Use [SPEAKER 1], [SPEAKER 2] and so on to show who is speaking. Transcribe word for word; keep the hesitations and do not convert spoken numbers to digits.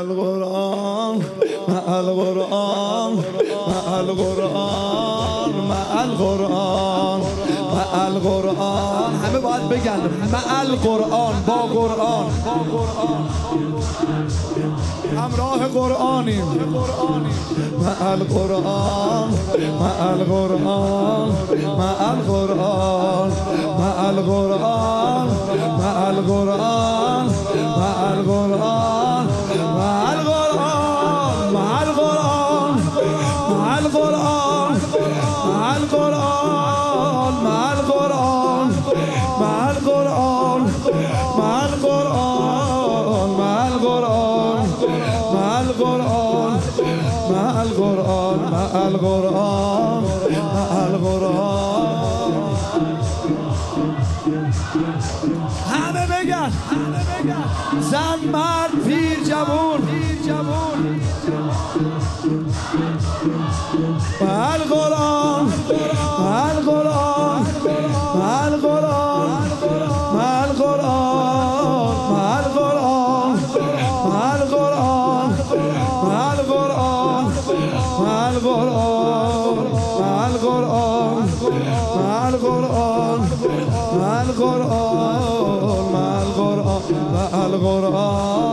[SPEAKER 1] القرآن مع القرآن مع القرآن مع القرآن مع القرآن همه باید بگن مع القرآن، با قرآن، همراه قرآنیم. مع القرآن مع القرآن مع القرآن مع القرآن مع القرآن مع القرآن مع القرآن مع القرآن مع القرآن مع القرآن مع القرآن مع القرآن مع القرآن مع القرآن مع القرآن مع القرآن مع القرآن مع القرآن. همه بگن زن مرد پیر جوون مع القرآن مع القرآن مع القرآن مع القرآن مع القرآن مع القرآن مع القرآن مع القرآن مع القرآن مع القرآن مع القرآن مع القرآن مع القرآن